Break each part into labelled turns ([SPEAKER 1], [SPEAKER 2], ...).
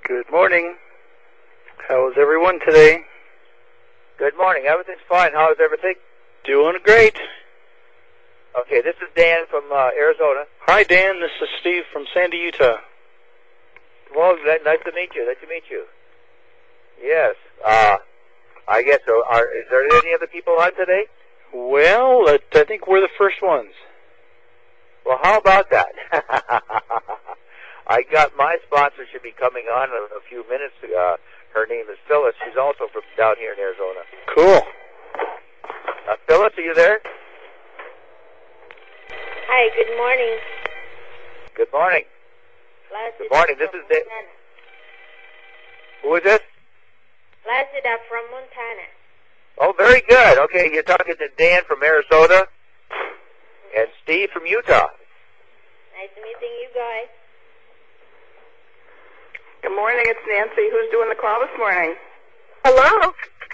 [SPEAKER 1] Good morning. How is everyone today?
[SPEAKER 2] Good morning. Everything's fine. How is everything?
[SPEAKER 1] Doing great.
[SPEAKER 2] Okay, this is Dan from Arizona.
[SPEAKER 1] Hi, Dan. This is Steve from Sandy, Utah.
[SPEAKER 2] Well, nice to meet you. Nice to meet you. Yes. I guess so. Is there any other people on today?
[SPEAKER 1] Well, I think we're the first ones.
[SPEAKER 2] Well, how about that? I got my sponsor should be coming on in a few minutes. Her name is Phyllis. She's also from down here in Arizona.
[SPEAKER 1] Cool.
[SPEAKER 2] Phyllis, are you there?
[SPEAKER 3] Hi, good morning.
[SPEAKER 2] Good morning.
[SPEAKER 3] Placida
[SPEAKER 2] Good morning. This
[SPEAKER 3] from
[SPEAKER 2] is
[SPEAKER 3] Montana.
[SPEAKER 2] Who is this?
[SPEAKER 3] Placida from Montana.
[SPEAKER 2] Oh, very good. Okay, you're talking to Dan from Arizona and Steve from Utah.
[SPEAKER 3] Nice meeting you guys.
[SPEAKER 4] Good morning, it's Nancy. Who's doing the call this morning?
[SPEAKER 3] Hello?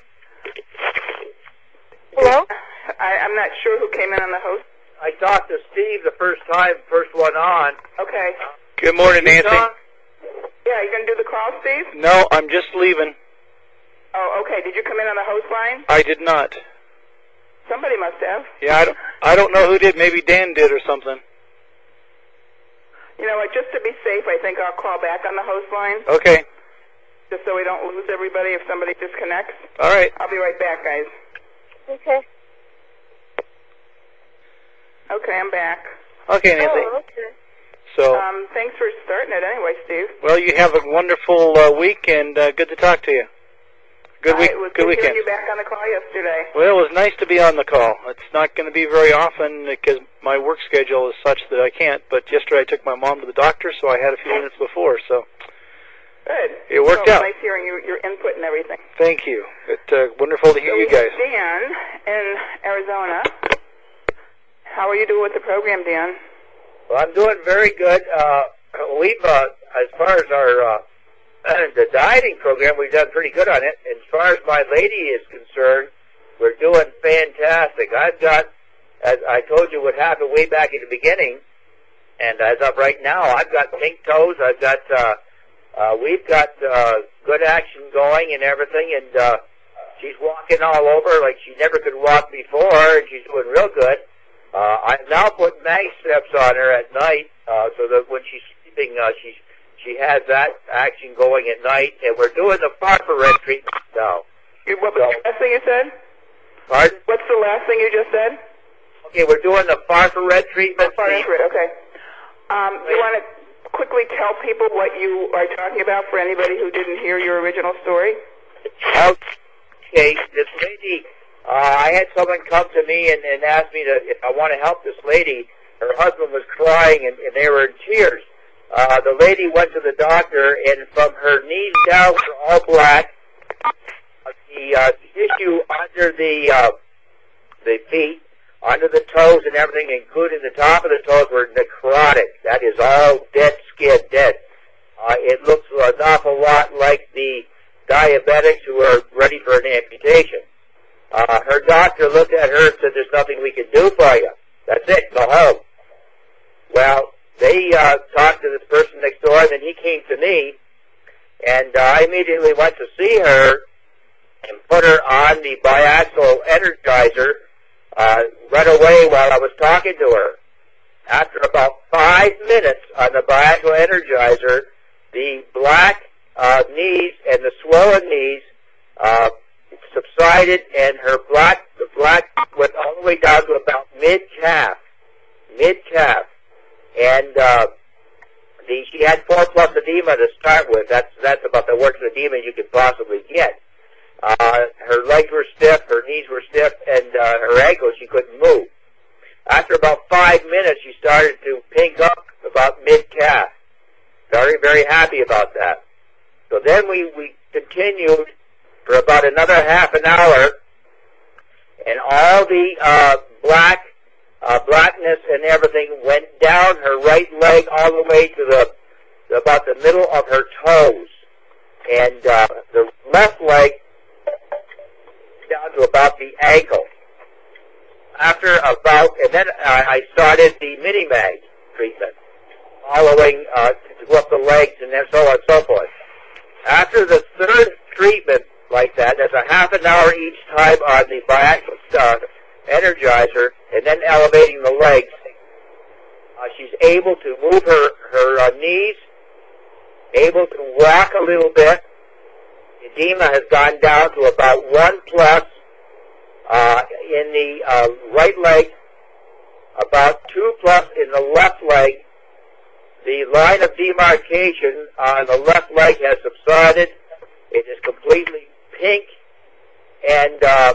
[SPEAKER 3] Hello?
[SPEAKER 4] I'm not sure who came in on the host.
[SPEAKER 2] I talked to Steve the first one on.
[SPEAKER 4] Okay.
[SPEAKER 1] Good morning, Nancy.
[SPEAKER 4] Yeah, you going to do the call, Steve?
[SPEAKER 1] No, I'm just leaving.
[SPEAKER 4] Oh, okay. Did you come in on the host line?
[SPEAKER 1] I did not.
[SPEAKER 4] Somebody must have.
[SPEAKER 1] Yeah, I don't know who did. Maybe Dan did or something.
[SPEAKER 4] You know what, just to be safe, I think I'll call back on the host line.
[SPEAKER 1] Okay.
[SPEAKER 4] Just so we don't lose everybody if somebody disconnects.
[SPEAKER 1] All right.
[SPEAKER 4] I'll be right back, guys.
[SPEAKER 3] Okay.
[SPEAKER 4] Okay, I'm back.
[SPEAKER 1] Okay, Nancy.
[SPEAKER 3] Oh, okay.
[SPEAKER 1] So,
[SPEAKER 4] Thanks for starting it anyway, Steve.
[SPEAKER 1] well, you have a wonderful week, and good to talk to you. Good week.
[SPEAKER 4] It was
[SPEAKER 1] Good
[SPEAKER 4] good
[SPEAKER 1] weekend.
[SPEAKER 4] hearing you back on the call yesterday.
[SPEAKER 1] Well, it was nice to be on the call. It's not going to be very often because my work schedule is such that I can't. But yesterday I took my mom to the doctor, so I had a few minutes before. So
[SPEAKER 4] Good.
[SPEAKER 1] it worked
[SPEAKER 4] so
[SPEAKER 1] out.
[SPEAKER 4] Nice hearing your input and everything.
[SPEAKER 1] Thank you. It's wonderful to hear you guys.
[SPEAKER 4] Dan in Arizona. How are you doing with the program, Dan?
[SPEAKER 2] Well, I'm doing very good. We've, as far as our the dieting program, we've done pretty good on it. As far as my lady is concerned, we're doing fantastic. I've got, as I told you what happened way back in the beginning, and as of right now, I've got pink toes. I've got, we've got good action going and everything, and she's walking all over like she never could walk before, and she's doing real good. I've now put mag steps on her at night, so that when she's sleeping, she has that action going at night, and we're doing the Farfaret treatment now.
[SPEAKER 4] What was the last thing you said?
[SPEAKER 2] Pardon?
[SPEAKER 4] What's the last thing you just said?
[SPEAKER 2] Okay, we're doing the Farfaret treatment.
[SPEAKER 4] Okay. You want to quickly tell people what you are talking about for anybody who didn't hear your original story?
[SPEAKER 2] Okay, this lady, I had someone come to me and ask me if I want to help this lady. Her husband was crying, and they were in tears. The lady went to the doctor, and from her knees down were all black. The tissue under the feet, under the toes and everything, including the top of the toes, were necrotic. That is all dead skin, dead. It looks an awful lot like the diabetics who are ready for an amputation. Her doctor looked at her and said, "There's nothing we can do for you. That's it. Go home." Well, they talked to this person next door, and then he came to me, and I immediately went to see her and put her on the biaxial energizer right away while I was talking to her. After about 5 minutes on the biaxial energizer, the black knees and the swollen knees subsided, and the black went all the way down to about mid-calf. And she had 4+ edema to start with. That's about the worst edema you could possibly get. Her legs were stiff, her knees were stiff, and her ankles, she couldn't move. After about 5 minutes, she started to pink up about mid-calf. Very, very happy about that. So then we continued for about another half an hour, and all the blackness and everything went down her right leg all the way to about the middle of her toes, and the left leg down to about the ankle. And then I started the Mini-Mag treatment, following to go up the legs and then so on and so forth. After the third treatment like that, there's a half an hour each time on the biaxial energizer, and then elevating the legs. She's able to move her knees, able to walk a little bit. Edema has gone down to about 1 plus in the right leg, about 2 plus in the left leg. The line of demarcation on the left leg has subsided. It is completely pink. And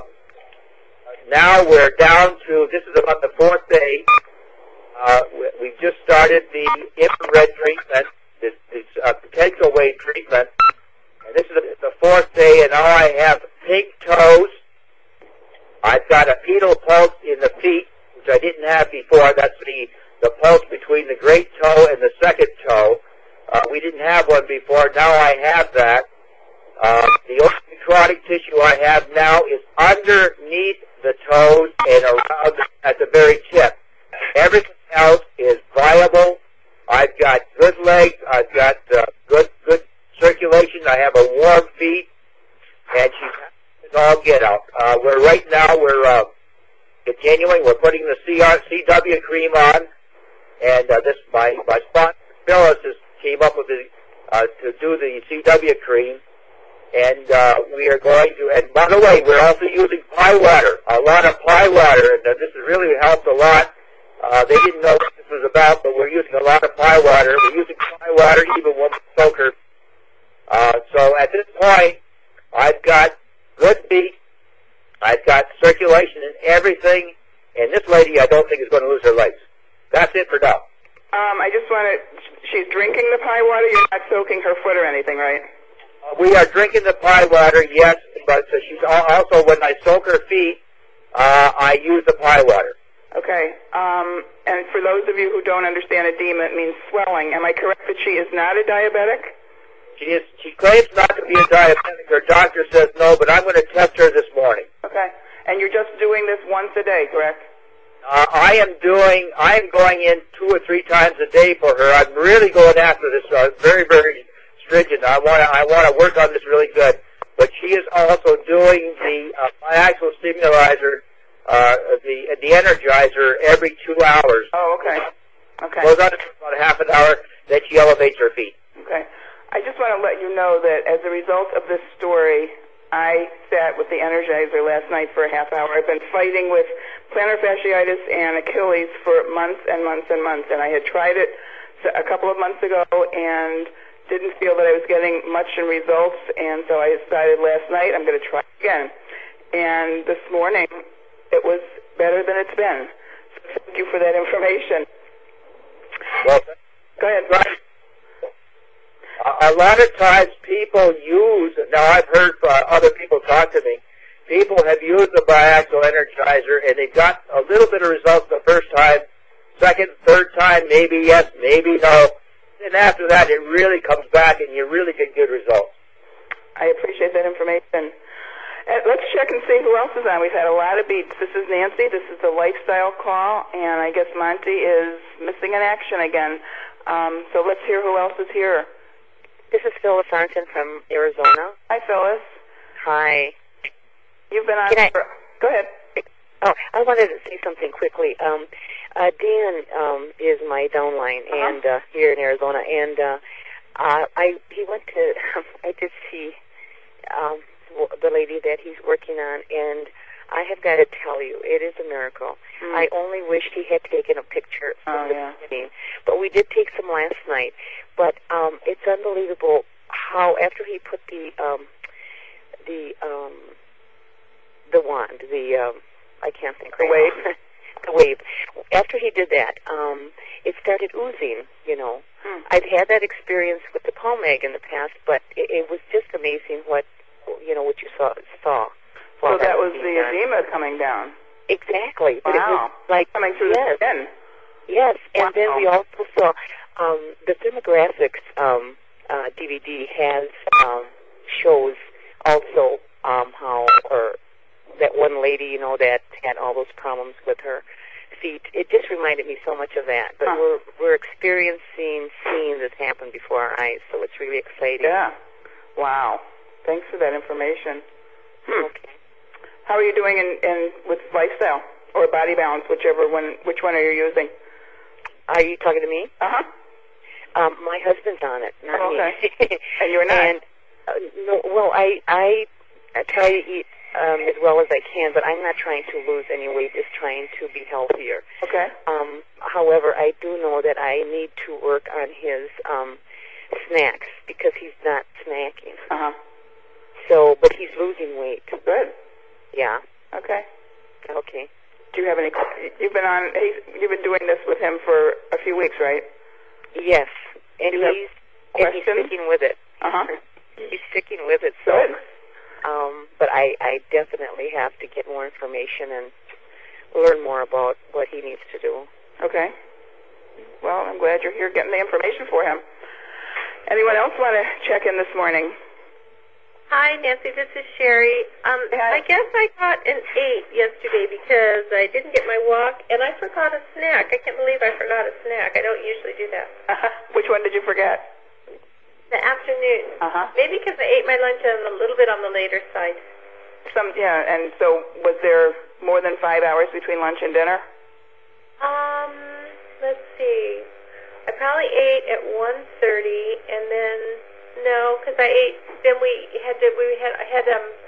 [SPEAKER 2] now we're down to, this is about the 4th day. We've just started the infrared treatment, this potential wave treatment. And this is the 4th day, and now I have pink toes. I've got a pedal pulse in the feet, which I didn't have before. That's the pulse between the great toe and the second toe. We didn't have one before. Now I have that. The only necrotic tissue I have now is underneath the toes and around at the very tip. Everything else is viable. I've got good legs. I've got good circulation. I have a warm feet, and she's all get out. We're continuing. We're putting the CW cream on, and my sponsor Phyllis came up with to do the CW cream, and we are going to. And by the way, we're also using pie water, a lot of pie water, and this has really helped a lot. They didn't know what this was about, but we're using a lot of pie water. We're using pie water even when we soak her. So at this point, I've got good feet. I've got circulation and everything. And this lady, I don't think, is going to lose her legs. That's it for now.
[SPEAKER 4] I just want to, she's drinking the pie water. You're not soaking her foot or anything, right?
[SPEAKER 2] We are drinking the pie water, yes. But she's also, when I soak her feet, I use the pie water.
[SPEAKER 4] Okay. And for those of you who don't understand edema, it means swelling. Am I correct that she is not a diabetic?
[SPEAKER 2] She claims not to be a diabetic. Her doctor says no, but I'm going to test her this morning.
[SPEAKER 4] Okay. And you're just doing this once a day, correct?
[SPEAKER 2] I am going in 2 or 3 times a day for her. I'm really going after this. Very, very stringent. I want to work on this really good. But she is also doing the biaxial stimulator, the energizer every 2 hours.
[SPEAKER 4] Oh, okay. Okay.
[SPEAKER 2] Goes on for about half an hour, then she elevates her feet.
[SPEAKER 4] Okay. I just want to let you know that as a result of this story, I sat with the Energizer last night for a half hour. I've been fighting with plantar fasciitis and Achilles for months and months and months, and I had tried it a couple of months ago and didn't feel that I was getting much in results, and so I decided last night I'm going to try again. And this morning, it was better than it's been. So thank you for that information.
[SPEAKER 2] Well,
[SPEAKER 4] go ahead.
[SPEAKER 2] Right. A lot of times people use, now I've heard other people talk to me, people have used the biaxial energizer and they got a little bit of results the first time, second, third time, maybe yes, maybe no. And after that it really comes back and you really get good results.
[SPEAKER 4] I appreciate that information. Let's check and see who else is on. We've had a lot of beats. This is Nancy. This is the lifestyle call, and I guess Monty is missing in action again. So let's hear who else is here.
[SPEAKER 5] This is Phyllis Arnton from Arizona.
[SPEAKER 4] Hi, Phyllis.
[SPEAKER 5] Hi.
[SPEAKER 4] You've been on Go ahead.
[SPEAKER 5] Oh, I wanted to say something quickly. Dan is my downline and here in Arizona, and he went to I did see the lady that he's working on, and I have got to tell you, it is a miracle. I only wished he had taken a picture from the beginning, but we did take some last night. But it's unbelievable how after he put the wand, I can't think right now. The wave. After he did that, it started oozing. You know, I've had that experience with the Palmag in the past, but it was just amazing what you saw.
[SPEAKER 4] So that was the edema coming down.
[SPEAKER 5] Exactly.
[SPEAKER 4] Wow.
[SPEAKER 5] But it was like
[SPEAKER 4] coming through the skin.
[SPEAKER 5] Yes, and then we also saw the Thermographics DVD has shows also how that one lady, that had all those problems with her feet. It just reminded me so much of that. But we're experiencing seeing this happen before our eyes, so it's really exciting.
[SPEAKER 4] Yeah. Wow. Thanks for that information.
[SPEAKER 5] Okay.
[SPEAKER 4] How are you doing in with lifestyle or body balance, whichever one? Which one are you using?
[SPEAKER 5] Are you talking to me?
[SPEAKER 4] Uh-huh.
[SPEAKER 5] My husband's on it, not
[SPEAKER 4] Okay.
[SPEAKER 5] me.
[SPEAKER 4] And you're not?
[SPEAKER 5] And, no, well, I try to eat as well as I can, but I'm not trying to lose any weight, just trying to be healthier.
[SPEAKER 4] Okay.
[SPEAKER 5] However, I do know that I need to work on his snacks because he's not snacking.
[SPEAKER 4] Uh-huh.
[SPEAKER 5] So, but he's losing weight.
[SPEAKER 4] Good.
[SPEAKER 5] Yeah.
[SPEAKER 4] Okay.
[SPEAKER 5] Okay.
[SPEAKER 4] Do you have any? You've been doing this with him for a few weeks, right?
[SPEAKER 5] Yes. And
[SPEAKER 4] Do you have
[SPEAKER 5] he's
[SPEAKER 4] questions?
[SPEAKER 5] sticking with it.
[SPEAKER 4] Uh-huh.
[SPEAKER 5] He's sticking with it. So,
[SPEAKER 4] Good.
[SPEAKER 5] but I definitely have to get more information and learn more about what he needs to do.
[SPEAKER 4] Okay. Well, I'm glad you're here getting the information for him. Anyone else want to check in this morning?
[SPEAKER 3] Hi, Nancy. This is Sherry.
[SPEAKER 4] Hi.
[SPEAKER 3] I guess I got an 8 yesterday because I didn't get my walk, and I forgot a snack. I can't believe I forgot a snack. I don't usually do that.
[SPEAKER 4] Which one did you forget?
[SPEAKER 3] The afternoon.
[SPEAKER 4] Uh-huh.
[SPEAKER 3] Maybe because I ate my lunch a little bit on the later side.
[SPEAKER 4] Yeah, and so was there more than 5 hours between lunch and dinner?
[SPEAKER 3] Let's see. I probably ate at 1:30, and then no, because I ate. Then I had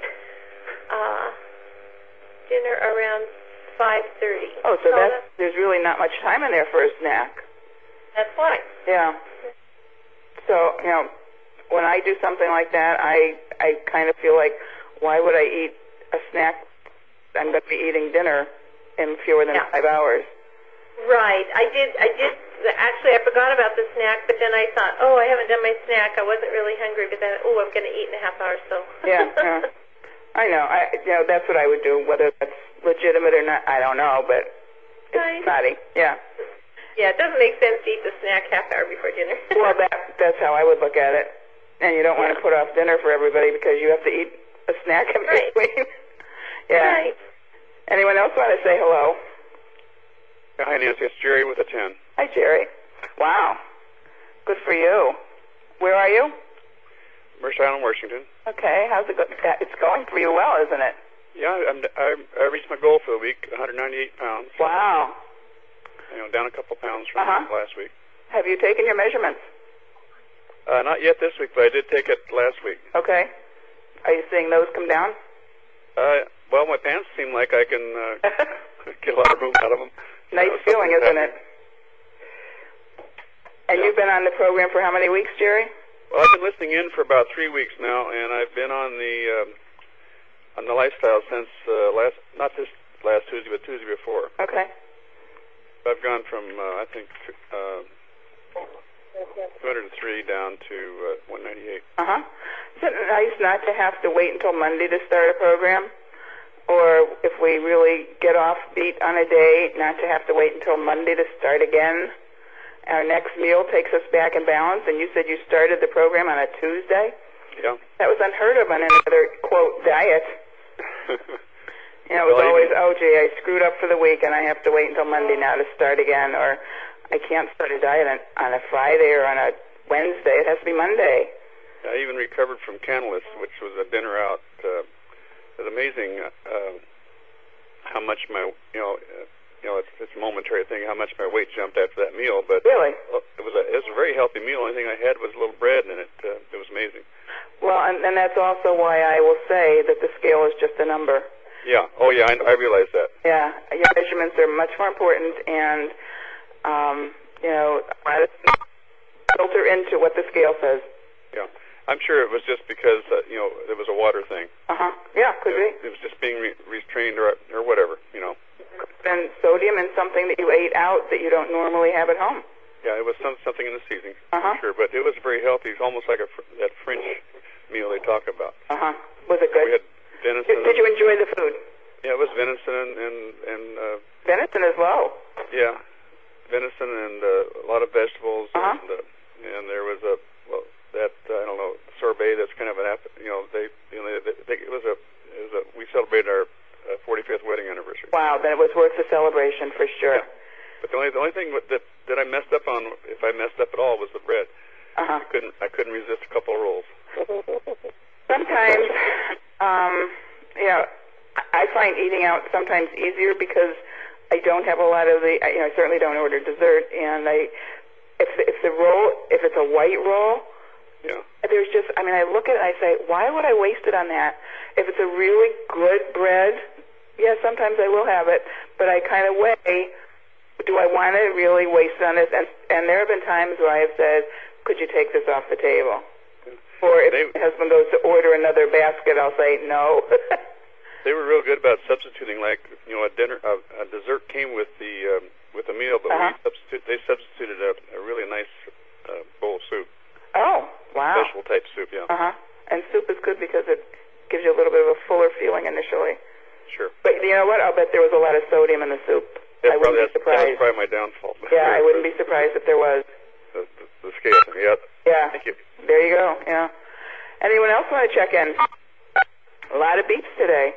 [SPEAKER 3] dinner around 5:30.
[SPEAKER 4] Oh, so there's really not much time in there for a snack.
[SPEAKER 3] That's why.
[SPEAKER 4] Yeah. So, when I do something like that, I kind of feel like, why would I eat a snack? I'm going to be eating dinner in fewer than 5 hours.
[SPEAKER 3] Right. I did. Actually, I forgot about the snack, but then I thought, oh, I haven't done my snack. I wasn't really hungry, but then, I'm going to eat in a half hour. So.
[SPEAKER 4] Yeah. I know. That's what I would do. Whether that's legitimate or not, I don't know, but it's naughty. Yeah.
[SPEAKER 3] Yeah, it doesn't make sense to eat the snack half hour before dinner.
[SPEAKER 4] Well, that's how I would look at it. And you don't want to put off dinner for everybody because you have to eat a snack in between. Yeah.
[SPEAKER 3] Right.
[SPEAKER 4] Anyone else want to say hello?
[SPEAKER 6] Hi, Nancy. It's Jerry with a 10.
[SPEAKER 4] Hi, Jerry. Wow. Good for you. Where are you?
[SPEAKER 6] Mercer Island, Washington.
[SPEAKER 4] Okay. How's it going? It's going for you well, isn't it?
[SPEAKER 6] Yeah, I reached my goal for the week, 198 pounds.
[SPEAKER 4] Wow.
[SPEAKER 6] Down a couple pounds from last week.
[SPEAKER 4] Have you taken your measurements?
[SPEAKER 6] Not yet this week, but I did take it last week.
[SPEAKER 4] Okay. Are you seeing those come down?
[SPEAKER 6] Well, my pants seem like I can get a lot of room out of them.
[SPEAKER 4] Nice feeling, isn't it? And you've been on the program for how many weeks, Jerry?
[SPEAKER 6] Well, I've been listening in for about 3 weeks now, and I've been on the lifestyle since not this last Tuesday, but Tuesday before.
[SPEAKER 4] Okay.
[SPEAKER 6] I've gone from I think 203 down to 198.
[SPEAKER 4] Isn't it nice not to have to wait until Monday to start a program? Or if we really get off beat on a day, not to have to wait until Monday to start again? Our next meal takes us back in balance, and you said you started the program on a Tuesday?
[SPEAKER 6] Yeah.
[SPEAKER 4] That was unheard of on any other, quote, diet. It was always, oh, gee, I screwed up for the week, and I have to wait until Monday now to start again, or I can't start a diet on a Friday or on a Wednesday. It has to be Monday.
[SPEAKER 6] I even recovered from Canlis, which was a dinner out. It was amazing how much my, it's a momentary thing, how much my weight jumped after that meal. But
[SPEAKER 4] really,
[SPEAKER 6] it was a very healthy meal. The only thing I had was a little bread, and it was amazing.
[SPEAKER 4] Well, and that's also why I will say that the scale is just a number.
[SPEAKER 6] Yeah. Oh, yeah. I realize that.
[SPEAKER 4] Yeah. Your measurements are much more important, and filter into what the scale says.
[SPEAKER 6] Yeah. I'm sure it was just because it was a water thing.
[SPEAKER 4] Yeah, could be.
[SPEAKER 6] It was just being restrained or whatever.
[SPEAKER 4] And sodium in something that you ate out that you don't normally have at home.
[SPEAKER 6] Yeah, it was something in the seasoning, for sure. But it was very healthy. It was almost like that French meal they talk about.
[SPEAKER 4] Was it good?
[SPEAKER 6] We had venison.
[SPEAKER 4] Did you enjoy the food?
[SPEAKER 6] Yeah, it was venison and
[SPEAKER 4] venison as well.
[SPEAKER 6] Yeah, venison and a lot of vegetables. And there was I don't know, sorbet. That's kind of an we celebrated our 45th wedding anniversary.
[SPEAKER 4] Wow, then it was worth the celebration for sure.
[SPEAKER 6] Yeah. But the only thing that I messed up on, if I messed up at all, was the bread. I couldn't resist a couple of rolls.
[SPEAKER 4] Sometimes, I find eating out sometimes easier because I don't have a lot of the, I certainly don't order dessert, and if it's a white roll, there's just, I look at it and I say, why would I waste it on that? If it's a really good bread, yeah, sometimes I will have it, but I kind of weigh, do I want to really waste it on this? And there have been times where I have said, could you take this off the table? Or if my husband goes to order another basket, I'll say no.
[SPEAKER 6] They were real good about substituting, like a dessert came with the meal, but they substituted a really nice bowl of soup.
[SPEAKER 4] Oh, wow!
[SPEAKER 6] Vegetable type soup, yeah.
[SPEAKER 4] And soup is good because it gives you a little bit of a fuller feeling initially.
[SPEAKER 6] Sure.
[SPEAKER 4] But you know what? I'll bet there was a lot of sodium in the soup. I wouldn't be surprised.
[SPEAKER 6] That was probably my downfall.
[SPEAKER 4] Yeah, I wouldn't be surprised if there was.
[SPEAKER 6] The scale, yeah.
[SPEAKER 4] Yeah.
[SPEAKER 6] Thank you.
[SPEAKER 4] There you go. Yeah. Anyone else want to check in? A lot of beeps today.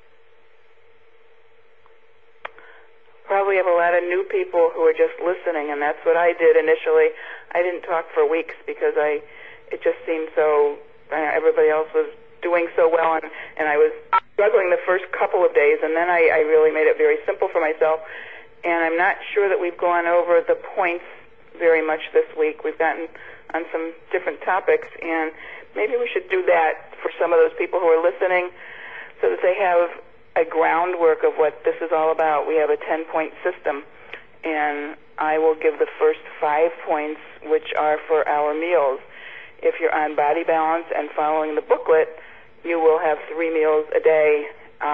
[SPEAKER 4] Probably have a lot of new people who are just listening, and that's what I did initially. I didn't talk for weeks because it just seemed so, everybody else was doing so well, and I was struggling the first couple of days, and then I really made it very simple for myself, and I'm not sure that we've gone over the points very much this week. We've gotten on some different topics, and maybe we should do that for some of those people who are listening so that they have a groundwork of what this is all about. We have a 10-point system, and I will give the first 5 points, which are for our meals. If you're on Body Balance and following the booklet, you will have 3 meals a day,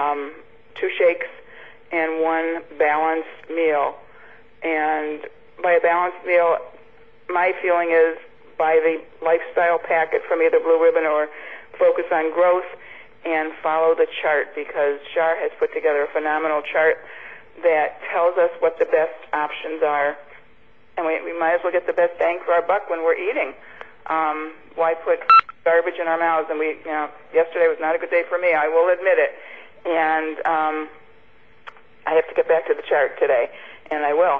[SPEAKER 4] 2 shakes, and 1 balanced meal. And by a balanced meal, my feeling is buy the lifestyle packet from either Blue Ribbon or Focus on Growth, and follow the chart, because Shar has put together a phenomenal chart that tells us what the best options are, and we might as well get the best bang for our buck when we're eating. Why put garbage in our mouths? And yesterday was not a good day for me, I will admit it, and I have to get back to the chart today, and I will.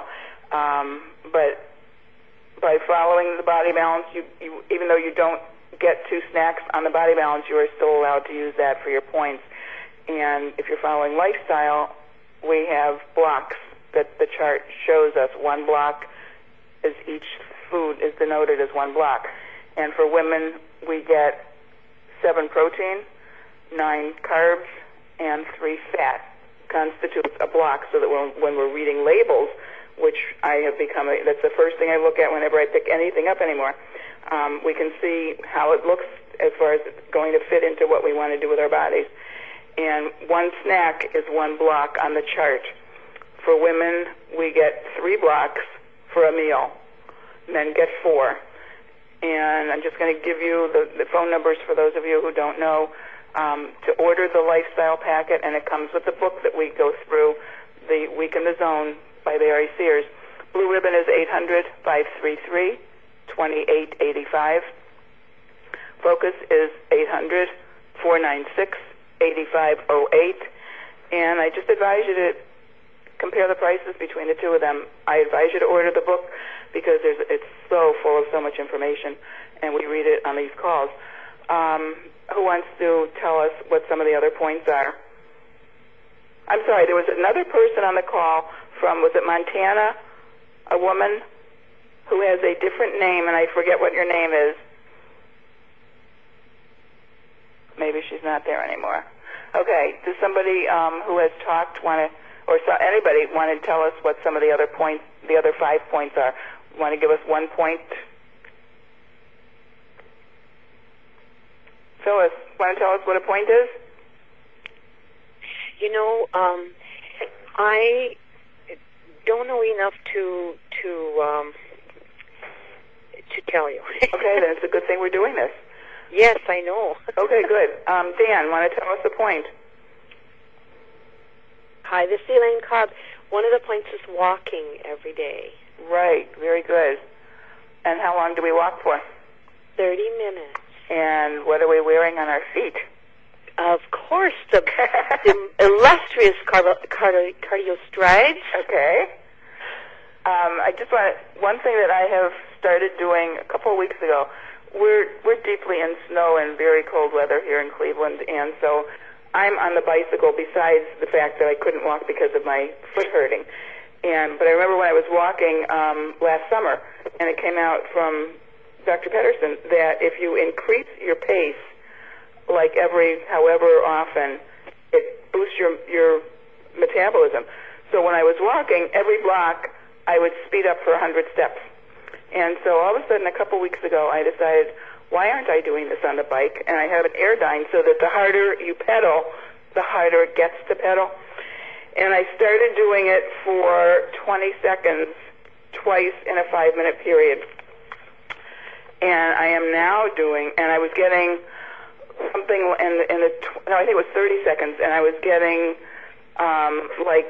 [SPEAKER 4] But by following the Body Balance, you even though you don't get 2 snacks on the Body Balance, you are still allowed to use that for your points. And if you're following Lifestyle, we have blocks that the chart shows us. 1 block is each food is denoted as 1 block. And for women, we get 7 protein, 9 carbs, and 3 fat constitutes a block, so that when we're reading labels, which I have become, that's the first thing I look at whenever I pick anything up anymore. We can see how it looks as far as it's going to fit into what we want to do with our bodies. And 1 snack is 1 block on the chart. For women, we get 3 blocks for a meal, men get 4. And I'm just going to give you the phone numbers for those of you who don't know to order the lifestyle packet, and it comes with the book that we go through, The Week in the Zone by Barry Sears. Blue Ribbon is 800-533-2885. Focus is 800-496-8508. And I just advise you to compare the prices between the 2 of them. I advise you to order the book because it's so full of so much information, and we read it on these calls. Who wants to tell us what some of the other points are? I'm sorry, there was another person on the call from, was it Montana? A woman who has a different name, and I forget what your name is. Maybe she's not there anymore. Okay, does somebody who has talked anybody want to tell us what some of the other points, the other 5 points are? Want to give us 1 point? Phyllis, want to tell us what a point is?
[SPEAKER 5] I don't know enough to tell you.
[SPEAKER 4] Okay, then it's a good thing we're doing this.
[SPEAKER 5] Yes, I know.
[SPEAKER 4] Okay, good. Dan, want to tell us a point?
[SPEAKER 7] Hi, this is Elaine Cobb. One of the points is walking every day.
[SPEAKER 4] Right, very good. And how long do we walk for?
[SPEAKER 7] 30 minutes.
[SPEAKER 4] And what are we wearing on our feet?
[SPEAKER 7] Of course, the illustrious cardio strides.
[SPEAKER 4] Okay. I just one thing that I have started doing a couple of weeks ago we're deeply in snow and very cold weather here in Cleveland, and so I'm on the bicycle besides the fact that I couldn't walk because of my foot hurting. But I remember when I was walking last summer, and it came out from Dr. Pedersen that if you increase your pace, like however often, it boosts your metabolism. So when I was walking, every block I would speed up for 100 steps. And so all of a sudden, a couple weeks ago, I decided, why aren't I doing this on the bike? And I have an Airdyne so that the harder you pedal, the harder it gets to pedal. And I started doing it for 20 seconds twice in a 5-minute period. And I am now doing, and I was getting something I think it was 30 seconds, and I was getting like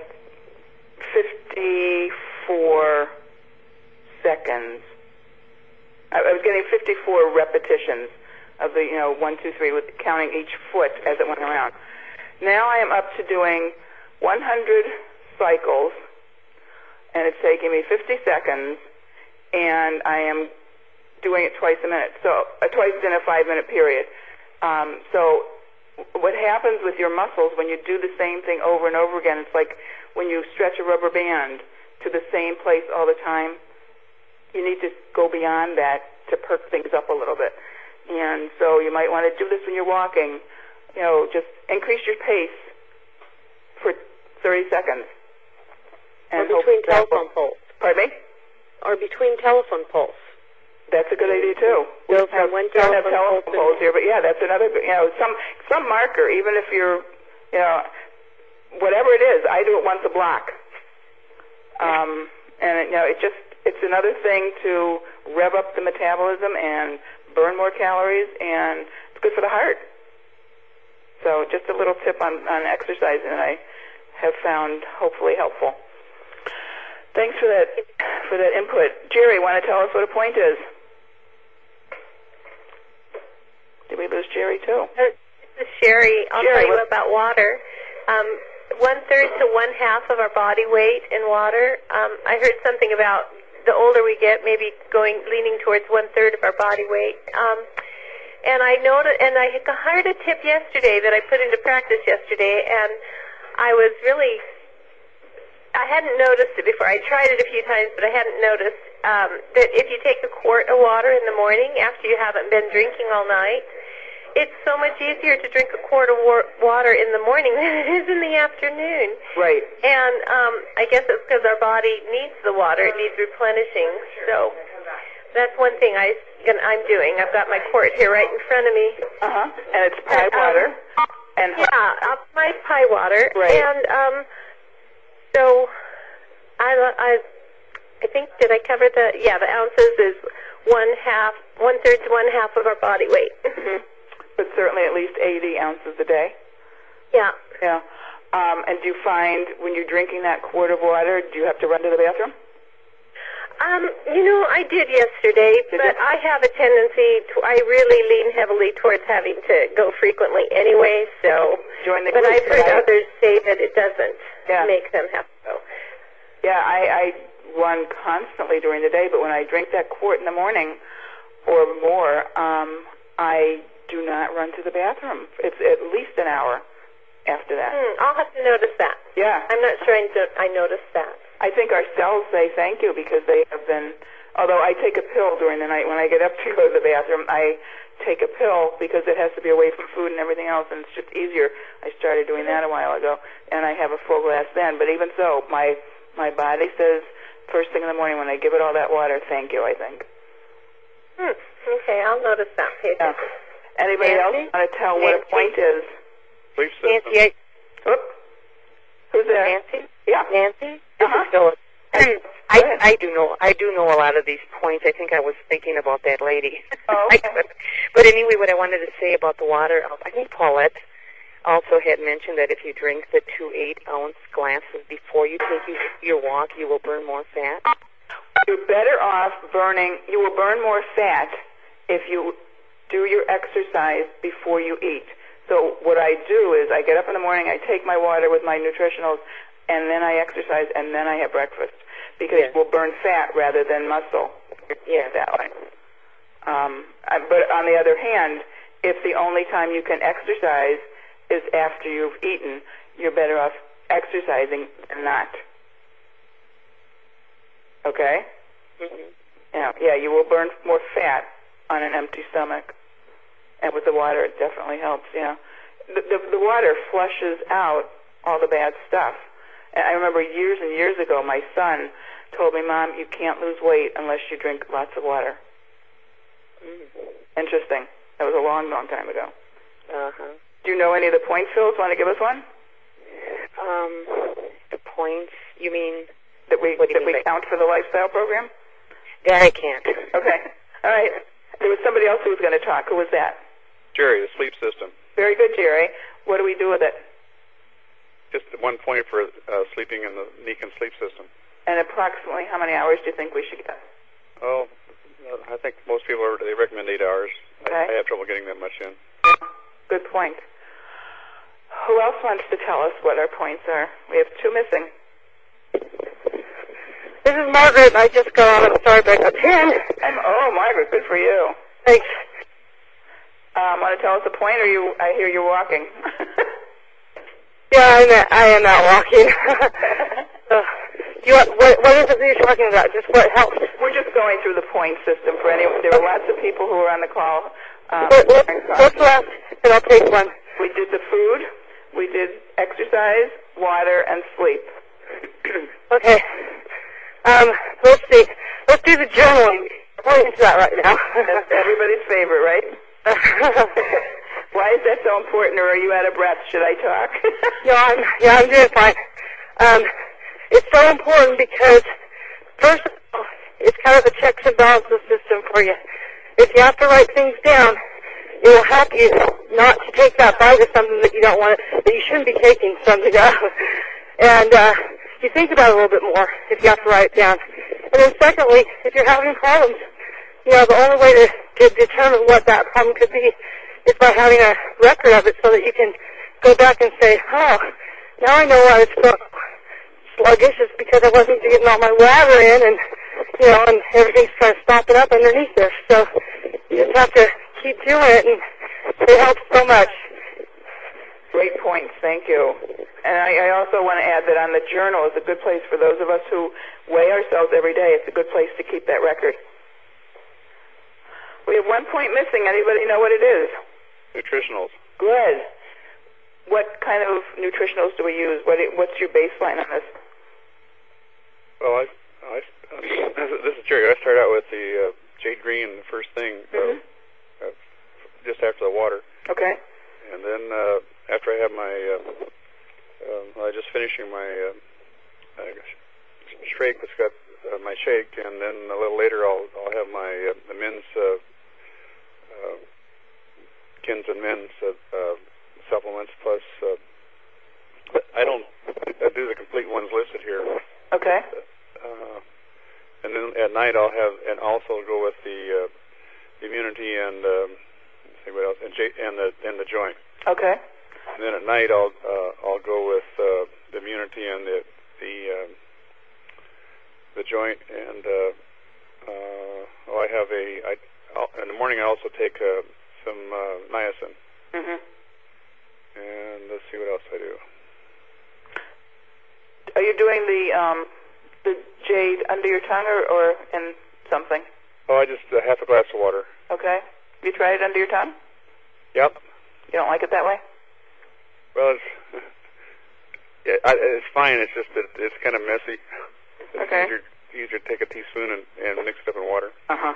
[SPEAKER 4] 54 seconds. I was getting 54 repetitions of the 1, 2, 3, with counting each foot as it went around. Now I am up to doing 100 cycles, and it's taking me 50 seconds, and I am doing it twice a minute, so twice in a 5-minute period. So what happens with your muscles when you do the same thing over and over again, it's like when you stretch a rubber band to the same place all the time. You need to go beyond that to perk things up a little bit. And so you might want to do this when you're walking. Just increase your pace for 30 seconds. And
[SPEAKER 7] or between telephone poles.
[SPEAKER 4] Pardon me?
[SPEAKER 7] Or between telephone poles.
[SPEAKER 4] That's a good idea too. We don't have telephone poles here, but yeah, that's another. Some marker, even if you're, whatever it is. I do it once a block, and it's another thing to rev up the metabolism and burn more calories, and it's good for the heart. So just a little tip on exercising that I have found hopefully helpful. Thanks for that input. Jerry, want to tell us what a point is? Did we lose Jerry too?
[SPEAKER 3] This is Sherry. I'll tell you about water. 1/3 to 1/2 of our body weight in water. I heard something about the older we get, maybe leaning towards 1/3 of our body weight. And I noticed, and I hired a tip yesterday that I put into practice yesterday, and I hadn't noticed it before. I tried it a few times, but I hadn't noticed that if you take a quart of water in the morning after you haven't been drinking all night, it's so much easier to drink a quart of water in the morning than it is in the afternoon.
[SPEAKER 4] Right.
[SPEAKER 3] And I guess it's because our body needs the water. It needs replenishing. So that's one thing I'm doing. I've got my quart here right in front of me.
[SPEAKER 4] Uh-huh. And it's pie water.
[SPEAKER 3] My pie water.
[SPEAKER 4] Right.
[SPEAKER 3] And so I think, did I cover the ounces is 1/3 to 1/2 of our body weight.
[SPEAKER 4] Mm-hmm. But certainly at least 80 ounces a day.
[SPEAKER 3] Yeah.
[SPEAKER 4] Yeah. And do you find when you're drinking that quart of water, do you have to run to the bathroom?
[SPEAKER 3] I did yesterday, but I have a tendency I really lean heavily towards having to go frequently anyway, so.
[SPEAKER 4] Join the
[SPEAKER 3] but
[SPEAKER 4] group,
[SPEAKER 3] I've heard
[SPEAKER 4] right?
[SPEAKER 3] others say that it doesn't make them have to go.
[SPEAKER 4] Yeah, I run constantly during the day, but when I drink that quart in the morning or more, I do not run to the bathroom. It's at least an hour after that.
[SPEAKER 3] I'll have to notice that.
[SPEAKER 4] Yeah.
[SPEAKER 3] I'm not sure I noticed that.
[SPEAKER 4] I think our cells say thank you because they have been, although I take a pill during the night. When I get up to go to the bathroom, I take a pill because it has to be away from food and everything else, and it's just easier. I started doing that a while ago, and I have a full glass then. But even so, my body says first thing in the morning when I give it all that water, thank you, I think.
[SPEAKER 3] Okay, I'll notice that.
[SPEAKER 4] Yeah. Anybody else want to tell what a point is?
[SPEAKER 6] Please,
[SPEAKER 7] Nancy,
[SPEAKER 4] who's there?
[SPEAKER 7] Nancy?
[SPEAKER 4] Yeah.
[SPEAKER 7] Nancy? This is Phyllis. I do know a lot of these points. I think I was thinking about that lady.
[SPEAKER 4] Oh, okay.
[SPEAKER 7] But anyway, what I wanted to say about the water, I think Paulette also had mentioned that if you drink the 2 8-ounce glasses before you take your walk, you will burn more fat.
[SPEAKER 4] You're better off you will burn more fat if you do your exercise before you eat. So what I do is I get up in the morning, I take my water with my nutritionals, and then I exercise, and then I have breakfast. Because we'll burn fat rather than muscle.
[SPEAKER 7] Yeah.
[SPEAKER 4] That way. But on the other hand, if the only time you can exercise is after you've eaten, you're better off exercising than not. Okay?
[SPEAKER 5] Mm-hmm.
[SPEAKER 4] Yeah, you will burn more fat on an empty stomach. And with the water, it definitely helps, yeah. The water flushes out all the bad stuff. And I remember years and years ago, my son told me, Mom, you can't lose weight unless you drink lots of water. Interesting. That was a long, long time ago.
[SPEAKER 5] Uh-huh.
[SPEAKER 4] Do you know any of the points, Phil? Want to give us one?
[SPEAKER 5] The points, you mean?
[SPEAKER 4] That we count for the lifestyle program?
[SPEAKER 5] That I can't.
[SPEAKER 4] Okay. All right. There was somebody else who was going to talk. Who was that?
[SPEAKER 6] Jerry, the sleep system.
[SPEAKER 4] Very good, Jerry. What do we do with it?
[SPEAKER 6] Just 1 point for sleeping in the Nikan sleep system.
[SPEAKER 4] And approximately how many hours do you think we should get?
[SPEAKER 6] Oh, I think most people they recommend 8 hours.
[SPEAKER 4] Okay.
[SPEAKER 6] I have trouble getting that much in.
[SPEAKER 4] Good point. Who else wants to tell us what our points are? We have 2 missing.
[SPEAKER 7] This is Margaret. I just got on. I'm sorry, but I got 10.
[SPEAKER 4] Oh, Margaret, good for you.
[SPEAKER 7] Thanks.
[SPEAKER 4] Want to tell us a point, or I hear you're walking.
[SPEAKER 7] Yeah, I am out walking. What is it that you're talking about? Just what helps?
[SPEAKER 4] We're just going through the point system for anyone. There were lots of people who were on the call.
[SPEAKER 7] What's left? And I'll take one.
[SPEAKER 4] We did the food, we did exercise, water, and sleep.
[SPEAKER 7] Okay. Let's see. Let's do the journaling. We're into that right now.
[SPEAKER 4] That's everybody's favorite, right? Why is that so important, or are you out of breath? Should I talk?
[SPEAKER 7] I'm doing fine. It's so important because, first of all, it's kind of a checks and balances system for you. If you have to write things down, it will help you not to take that bite of something that you don't want, that you shouldn't be taking something of. And you think about it a little bit more if you have to write it down. And then secondly, if you're having problems, the only way to determine what that problem could be is by having a record of it so that you can go back and say, oh, now I know why it's so sluggish. It's because I wasn't getting all my water in, and and everything's kind of stopping up underneath there. So you just have to keep doing it, and it helps so much.
[SPEAKER 4] Great points. Thank you. And I also want to add that on the journal is a good place for those of us who weigh ourselves every day. It's a good place to keep that record. We have 1 point missing. Anybody know what it is?
[SPEAKER 6] Nutritionals.
[SPEAKER 4] Good. What kind of nutritionals do we use? What's your baseline on this?
[SPEAKER 6] Well, this is Jerry. I start out with the Jade Green, the first thing, just after the water.
[SPEAKER 4] Okay.
[SPEAKER 6] And then after I have my, I just finishing my shake. It's got my shake, and then a little later I'll have my the men's Kins and men's supplements. Plus, I don't do the complete ones listed here.
[SPEAKER 4] Okay.
[SPEAKER 6] And then at night I'll have, and also go with the immunity and let's see what else, and the joint.
[SPEAKER 4] Okay.
[SPEAKER 6] And then at night I'll go with the immunity and the joint, and I have in the morning I also take some niacin.
[SPEAKER 4] Mm-hmm.
[SPEAKER 6] And let's see what else I do.
[SPEAKER 4] Are you doing the Jade under your tongue or in something?
[SPEAKER 6] Oh, I just half a glass of water.
[SPEAKER 4] Okay. You tried it under your tongue?
[SPEAKER 6] Yep.
[SPEAKER 4] You don't like it that way?
[SPEAKER 6] Well, it's fine. It's just that it's kind of messy. It's
[SPEAKER 4] okay.
[SPEAKER 6] Easier to take a teaspoon and mix it up in water.
[SPEAKER 4] Uh-huh.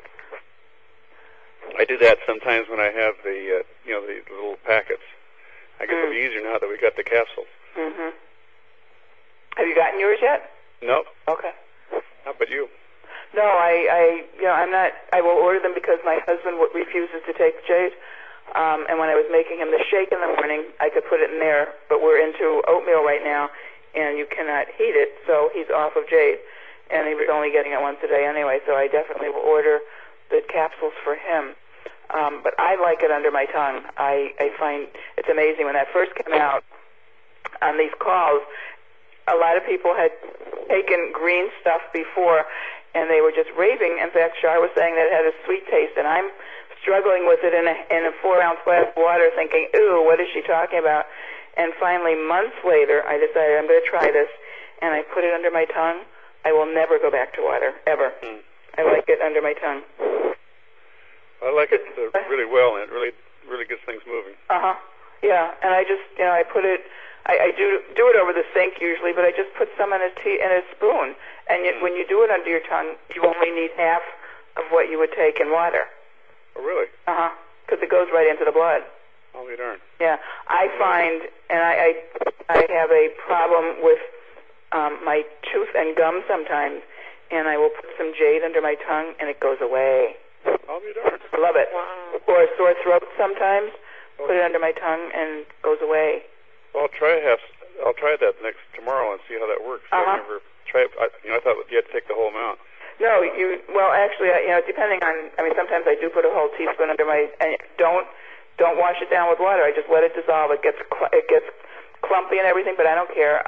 [SPEAKER 6] I do that sometimes when I have the the little packets. I guess it'll be easier now that we got the capsules.
[SPEAKER 4] Mm-hmm. Have you gotten yours yet?
[SPEAKER 6] No.
[SPEAKER 4] Okay.
[SPEAKER 6] How about you?
[SPEAKER 4] No, I'm not. I will order them because my husband refuses to take Jade. And when I was making him the shake in the morning, I could put it in there. But we're into oatmeal right now, and you cannot heat it, so he's off of Jade. And he was only getting it once a day anyway, so I definitely will order the capsules for him. But I like it under my tongue. I find it's amazing. When that first came out on these calls, a lot of people had taken green stuff before, and they were just raving. In fact, Shar was saying that it had a sweet taste, and I'm struggling with it in a 4-ounce glass of water, thinking, ooh, what is she talking about? And finally, months later, I decided I'm going to try this, and I put it under my tongue. I will never go back to water, ever. I like it under my tongue.
[SPEAKER 6] I like it really well, and it really gets things moving.
[SPEAKER 4] Yeah, and I just, I put it. I do it over the sink usually, but I just put some in a spoon. And when you do it under your tongue, you only need half of what you would take in water.
[SPEAKER 6] Oh, really?
[SPEAKER 4] Because it goes right into the blood.
[SPEAKER 6] Oh, you darn.
[SPEAKER 4] Yeah, I find, and I have a problem with my tooth and gum sometimes, and I will put some jade under my tongue, and it goes away.
[SPEAKER 6] Oh, you darn.
[SPEAKER 4] I love it. Wow. Or a sore throat sometimes, put it under my tongue, and it goes away.
[SPEAKER 6] Well, I'll try that tomorrow and see how that works. I've never tried. I thought you had to take the whole amount.
[SPEAKER 4] No, well, actually, depending on. I mean, sometimes I do put a whole teaspoon under my. And don't wash it down with water. I just let it dissolve. It gets clumpy and everything, but I don't care.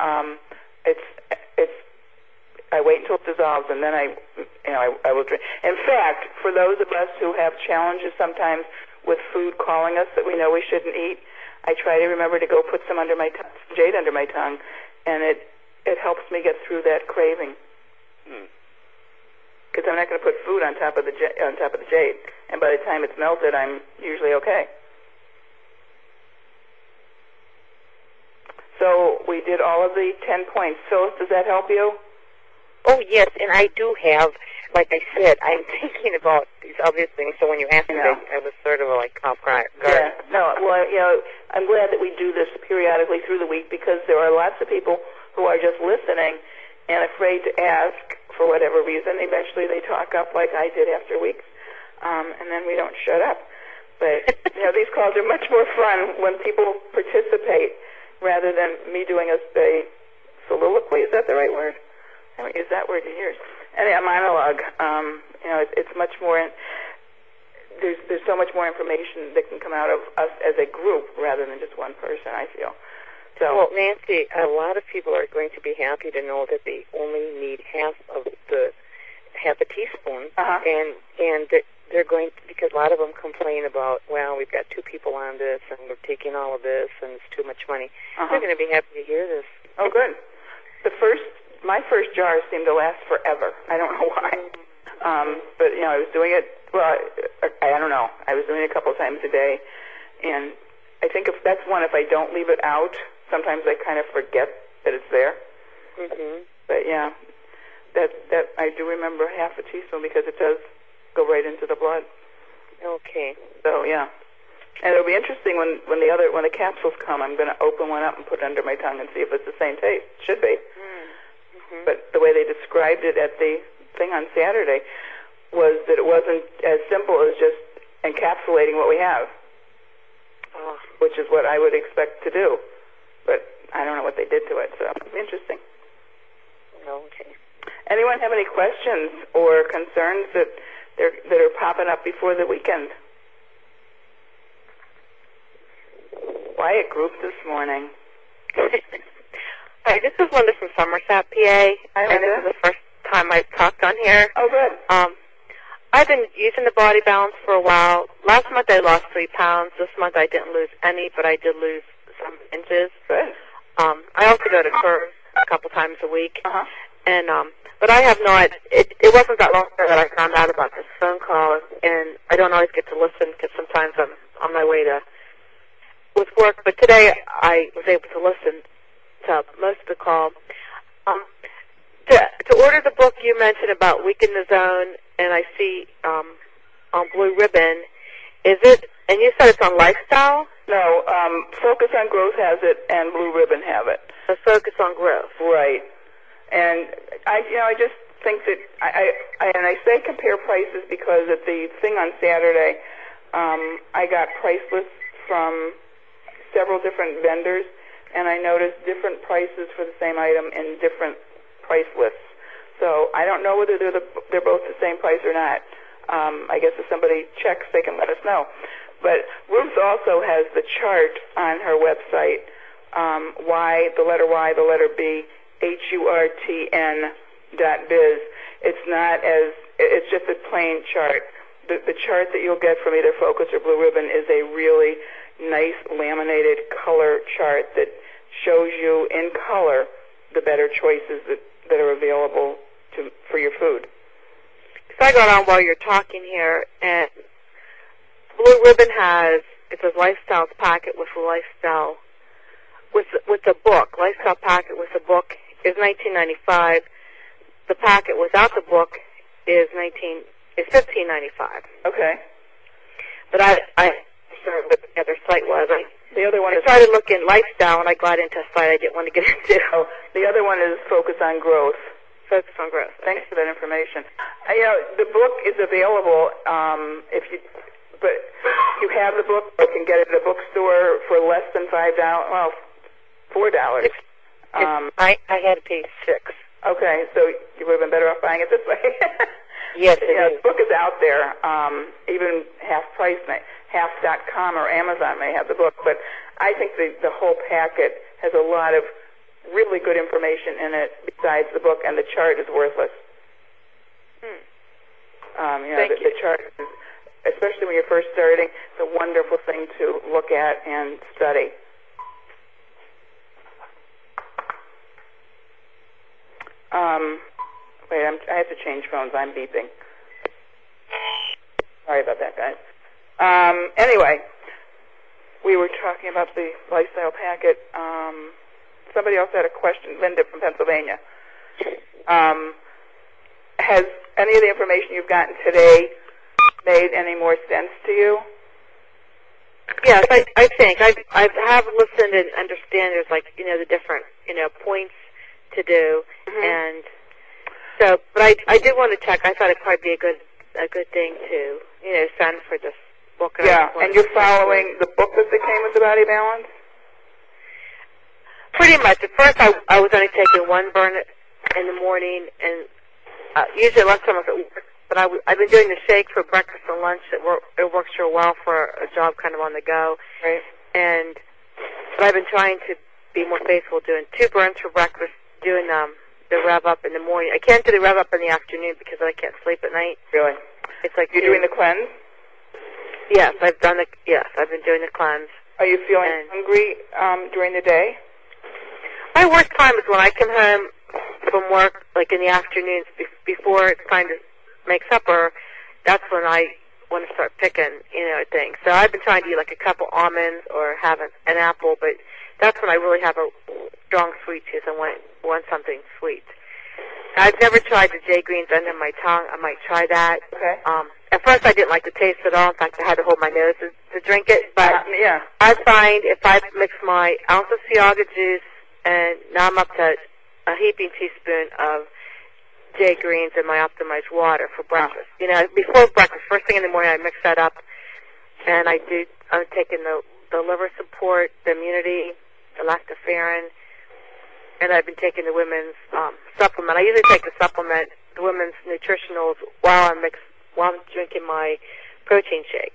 [SPEAKER 4] I wait until it dissolves, and then I will drink. In fact, for those of us who have challenges sometimes with food calling us that we know we shouldn't eat, I try to remember to go put some jade under my tongue, and it helps me get through that craving. Because I'm not going to put food on top of the jade, and by the time it's melted, I'm usually okay. So we did all of the 10 points. Phyllis, does that help you?
[SPEAKER 5] Oh, yes, and I do have, like I said, I'm thinking about these other things, so when you asked me, I was sort of like off guard.
[SPEAKER 4] Yeah, no, well, I'm glad that we do this periodically through the week, because there are lots of people who are just listening and afraid to ask for whatever reason. Eventually they talk up like I did after weeks, and then we don't shut up. But, these calls are much more fun when people participate rather than me doing a soliloquy. Is that the right word? I haven't used that word in years. And a monologue. It's much more. There's so much more information that can come out of us as a group rather than just one person, I feel. So,
[SPEAKER 5] well, Nancy, a lot of people are going to be happy to know that they only need half a teaspoon, and they're going to, because a lot of them complain about, well, we've got 2 people on this, and we're taking all of this, and it's too much money. They're going to be happy to hear this.
[SPEAKER 4] Oh, good. My first jar seemed to last forever. I don't know why. But, I was doing it, well, I don't know. I was doing it a couple of times a day. And I think if I don't leave it out, sometimes I kind of forget that it's there. But, yeah, that I do remember half a teaspoon because it does go right into the blood.
[SPEAKER 5] Okay.
[SPEAKER 4] So, yeah. And it'll be interesting when the capsules come. I'm going to open one up and put it under my tongue and see if it's the same taste. Should be. But the way they described it at the thing on Saturday was that it wasn't as simple as just encapsulating what we have, which is what I would expect to do. But I don't know what they did to it, so interesting.
[SPEAKER 5] Okay.
[SPEAKER 4] Anyone have any questions or concerns that are popping up before the weekend? Quiet group this morning.
[SPEAKER 7] Hi, this is Linda from Somerset, PA.
[SPEAKER 4] Hi, Linda.
[SPEAKER 7] And this is the first time I've talked on here.
[SPEAKER 4] Oh, good.
[SPEAKER 7] I've been using the Body Balance for a while. Last month I lost 3 pounds. This month I didn't lose any, but I did lose some inches.
[SPEAKER 4] Good.
[SPEAKER 7] I also go to Curves a couple times a week. And but I have not. It wasn't that long ago that I found out about this phone call, and I don't always get to listen because sometimes I'm on my way with work. But today I was able to listen to most of the call. To order the book you mentioned about Week in the Zone, and I see on Blue Ribbon, is it? And you said it's on Lifestyle?
[SPEAKER 4] No, Focus on Growth has it, and Blue Ribbon have it.
[SPEAKER 7] So Focus on Growth.
[SPEAKER 4] Right. And I just think that I say compare prices because at the thing on Saturday, I got price lists from several different vendors, and I noticed different prices for the same item in different price lists. So I don't know whether they're both the same price or not. I guess if somebody checks, they can let us know. But Ruth also has the chart on her website, Y, the letter B, HURTN.biz, It's not as, it's just a plain chart. The chart that you'll get from either Focus or Blue Ribbon is a really nice laminated color chart that shows you in color the better choices that are available for your food.
[SPEAKER 7] So I got on while you're talking here, and Blue Ribbon it's a lifestyle packet with a lifestyle, with a book. Lifestyle packet with a book is $19.95. The packet without the book is $15.95.
[SPEAKER 4] Okay.
[SPEAKER 7] But I started what the other site was.
[SPEAKER 4] The other one
[SPEAKER 7] I started looking lifestyle, and I got into a site I didn't want to get into.
[SPEAKER 4] Oh, the other one is Focus on Growth.
[SPEAKER 7] Focus on Growth.
[SPEAKER 4] Thanks for that information. The book is available but you have the book. You can get it at a bookstore for less than $5. Well, $4.
[SPEAKER 7] I had to pay $6.
[SPEAKER 4] Okay, so you would have been better off buying it this way.
[SPEAKER 7] Yes,
[SPEAKER 4] the book is out there. Even half price, half.com or Amazon may have the book, but I think the whole packet has a lot of really good information in it besides the book, and the chart is worthless. The chart, especially when you're first starting, it's a wonderful thing to look at and study. I have to change phones. I'm beeping. Sorry about that, guys. Anyway, we were talking about the lifestyle packet. Somebody else had a question. Linda from Pennsylvania. Has any of the information you've gotten today made any more sense to you?
[SPEAKER 7] Yes, I think I have listened and understand. There's the different points to do, and so. But I did want to check. I thought it'd probably be a good thing to send for this book.
[SPEAKER 4] And you're following the book that came with the Body Balance.
[SPEAKER 7] Pretty much. At first, I was only taking one burn in the morning, and usually lunchtime I was at work. But I've been doing the shake for breakfast and lunch. It works real well for a job kind of on the go.
[SPEAKER 4] Right.
[SPEAKER 7] But I've been trying to be more faithful, doing 2 burns for breakfast, doing the rev up in the morning. I can't do the rev up in the afternoon because I can't sleep at night.
[SPEAKER 4] Really?
[SPEAKER 7] It's like
[SPEAKER 4] you're doing the cleanse?
[SPEAKER 7] Yes, I've been doing the cleanse.
[SPEAKER 4] Are you feeling hungry during the day?
[SPEAKER 7] My worst time is when I come home from work, like in the afternoons before it's time to make supper. That's when I want to start picking, things. So I've been trying to eat like a couple almonds or have an apple, but that's when I really have a strong sweet tooth and want something sweet. I've never tried the J Greens under my tongue. I might try that.
[SPEAKER 4] Okay.
[SPEAKER 7] At first I didn't like the taste at all. In fact, I had to hold my nose to drink it. But
[SPEAKER 4] yeah.
[SPEAKER 7] I find if I mix my ounce of Ciaga juice, and now I'm up to a heaping teaspoon of J Greens in my optimized water for breakfast. Before breakfast, first thing in the morning, I mix that up, and I'm taking the liver support, the immunity, the lactoferrin, and I've been taking the women's supplement. I usually take the supplement, the women's nutritionals, while I'm drinking my protein shake.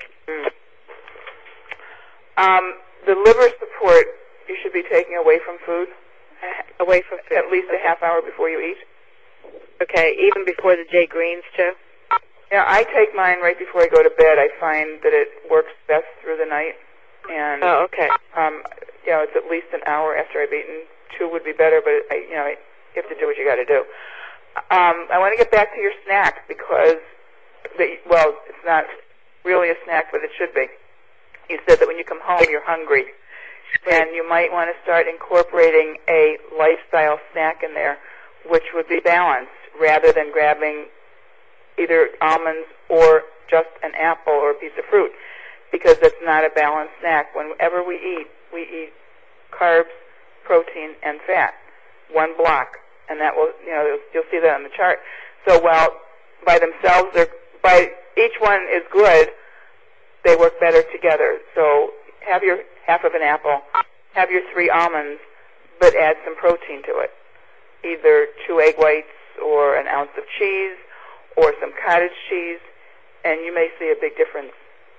[SPEAKER 4] The liver support you should be taking away from food.
[SPEAKER 7] Away from food.
[SPEAKER 4] At least a half hour before you eat.
[SPEAKER 7] Okay, even before the J Greens too?
[SPEAKER 4] Yeah, I take mine right before I go to bed. I find that it works best through the night. And
[SPEAKER 7] okay.
[SPEAKER 4] It's at least an hour after I've eaten. 2 would be better, but you have to do what you got to do. I want to get back to your snack because, it's not really a snack, but it should be. You said that when you come home, you're hungry. And you might want to start incorporating a lifestyle snack in there, which would be balanced, rather than grabbing either almonds or just an apple or a piece of fruit, because it's not a balanced snack. Whenever we eat carbs, protein, and fat, one block, and that will, you'll see that on the chart. So while by themselves, each one is good, they work better together. So have your half of an apple, have your 3 almonds, but add some protein to it. Either 2 egg whites or an ounce of cheese or some cottage cheese, and you may see a big difference.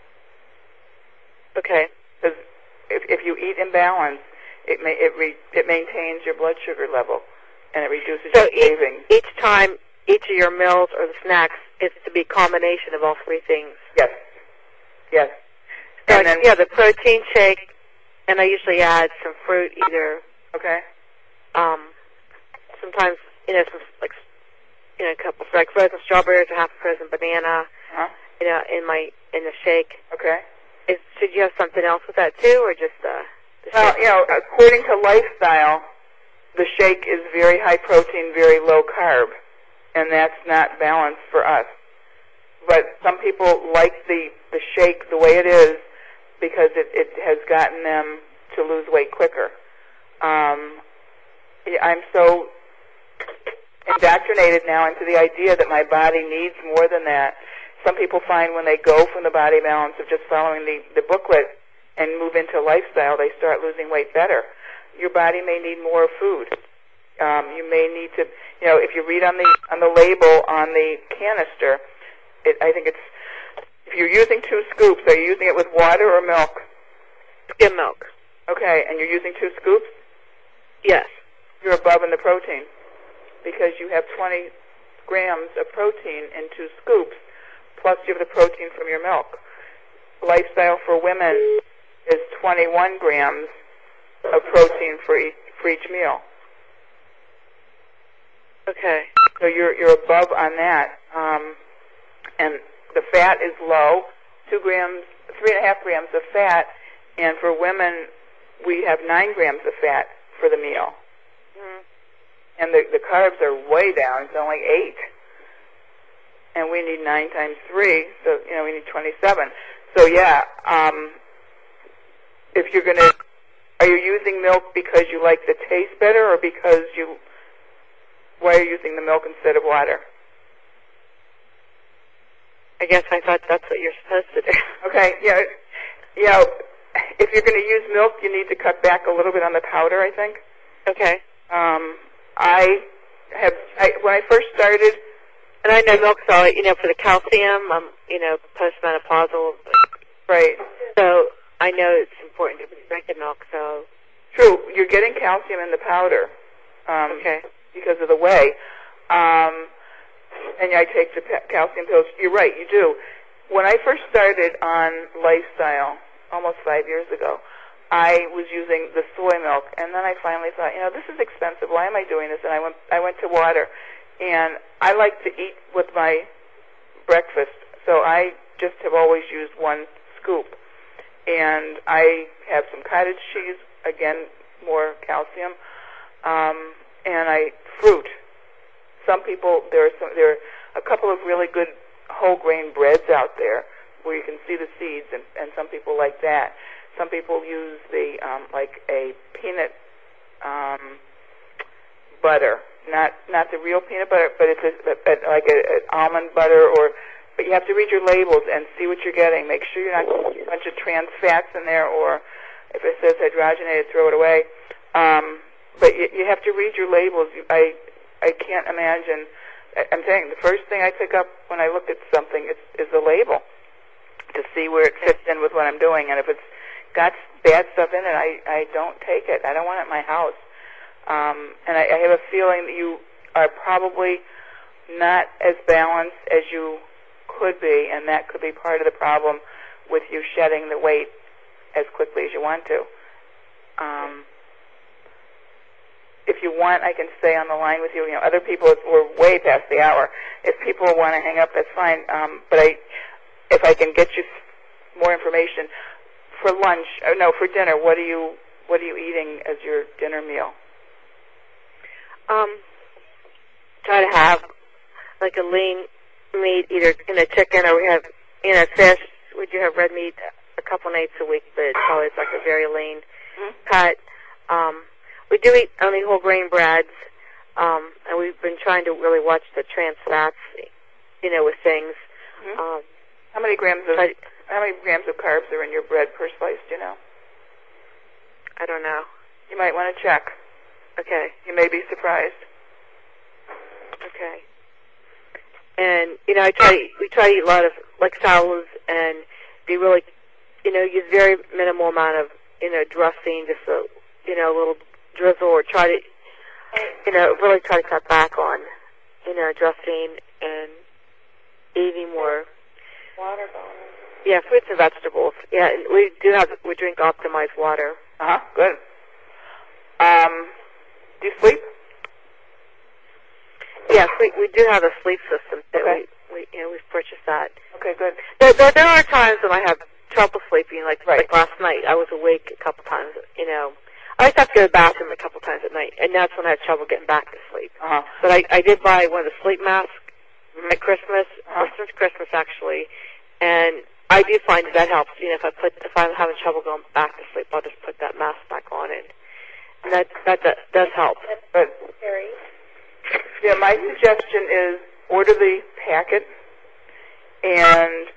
[SPEAKER 7] Okay.
[SPEAKER 4] Because if you eat in balance, it maintains your blood sugar level, and it reduces your cravings.
[SPEAKER 7] Each time each of your meals or the snacks is to be a combination of all three things.
[SPEAKER 4] Yes. Yes.
[SPEAKER 7] So
[SPEAKER 4] And then,
[SPEAKER 7] the protein shake, and I usually add some fruit, either
[SPEAKER 4] okay.
[SPEAKER 7] sometimes some a couple like frozen strawberries or half a frozen banana.
[SPEAKER 4] Uh-huh.
[SPEAKER 7] In the shake.
[SPEAKER 4] Okay.
[SPEAKER 7] Should you have something else with that too, or just the
[SPEAKER 4] Well,
[SPEAKER 7] shake?
[SPEAKER 4] according to lifestyle, the shake is very high protein, very low carb, and that's not balanced for us. But some people like the shake the way it is because it has gotten them to lose weight quicker. I'm so indoctrinated now into the idea that my body needs more than that. Some people find when they go from the body balance of just following the booklet and move into lifestyle, they start losing weight better. Your body may need more food. You may need to, if you read on the label on the canister, I think it's, if you're using 2 scoops, are you using it with water or milk?
[SPEAKER 7] Skim milk.
[SPEAKER 4] Okay, and you're using 2 scoops?
[SPEAKER 7] Yes.
[SPEAKER 4] You're above in the protein because you have 20 grams of protein in 2 scoops, plus you have the protein from your milk. Lifestyle for women is 21 grams of protein for each meal.
[SPEAKER 7] Okay.
[SPEAKER 4] So you're above on that, and the fat is low, 3.5 grams of fat, and for women we have 9 grams of fat for the meal.
[SPEAKER 7] Mm-hmm.
[SPEAKER 4] And the carbs are way down. It's only 8. And we need 9 times 3, so, we need 27. So, yeah, if you're going to, are you using milk because you like the taste better or because why are you using the milk instead of water?
[SPEAKER 7] I guess I thought that's what you're supposed to do.
[SPEAKER 4] Okay, yeah. If you're going to use milk, you need to cut back a little bit on the powder, I think.
[SPEAKER 7] Okay.
[SPEAKER 4] When I first started,
[SPEAKER 7] and I know milk's all, for the calcium, postmenopausal.
[SPEAKER 4] Right.
[SPEAKER 7] So I know it's important to be drinking milk, so.
[SPEAKER 4] True, you're getting calcium in the powder.
[SPEAKER 7] Okay.
[SPEAKER 4] Because of the whey. And I take the calcium pills. You're right, you do. When I first started on lifestyle, almost 5 years ago, I was using the soy milk, and then I finally thought, this is expensive. Why am I doing this? And I went to water, and I like to eat with my breakfast, so I just have always used 1 scoop. And I have some cottage cheese, again, more calcium, and fruit. Some people, there are a couple of really good whole grain breads out there where you can see the seeds, and some people like that. Some people use the like a peanut butter, not the real peanut butter, but it's like an almond butter. But you have to read your labels and see what you're getting. Make sure you're not getting a bunch of trans fats in there, or if it says hydrogenated, throw it away. But you have to read your labels. I can't imagine. I'm saying the first thing I pick up when I look at something is the label to see where it fits in with what I'm doing. And if it's got bad stuff in it, I don't take it. I don't want it in my house. And I have a feeling that you are probably not as balanced as you could be, and that could be part of the problem with you shedding the weight as quickly as you want to. If you want, I can stay on the line with you. Other people, we're way past the hour. If people want to hang up, that's fine. But if I can get you more information for lunch, for dinner, what are you eating as your dinner meal?
[SPEAKER 7] Try to have like a lean meat, either chicken or we have fish. We do have red meat a couple nights a week, but it's always like a very lean cut. We do eat only whole grain breads, and we've been trying to really watch the trans fats, with things.
[SPEAKER 4] Mm-hmm. How many grams of carbs are in your bread per slice? Do you know?
[SPEAKER 7] I don't know.
[SPEAKER 4] You might want to check.
[SPEAKER 7] Okay.
[SPEAKER 4] You may be surprised.
[SPEAKER 7] Okay. And we try to eat a lot of like salads and be really, use very minimal amount of dressing, just a little drizzle, or try to really try to cut back on
[SPEAKER 5] adjusting and eating more
[SPEAKER 4] water.
[SPEAKER 5] Yeah, fruits and vegetables. Yeah, and we drink optimized water.
[SPEAKER 4] Good. Do you sleep?
[SPEAKER 5] Yes, we do have a sleep system.
[SPEAKER 4] Okay.
[SPEAKER 5] We've purchased that.
[SPEAKER 4] Okay, good.
[SPEAKER 5] There are times when I have trouble sleeping. Like last night, I was awake a couple times. I just have to go to the bathroom a couple times at night, and that's when I have trouble getting back to sleep. But I did buy one of the sleep masks at Christmas, since Christmas actually, and I do find that helps. If I'm having trouble going back to sleep, I'll just put that mask back on, and that does help.
[SPEAKER 4] But yeah, my suggestion is order the packet, and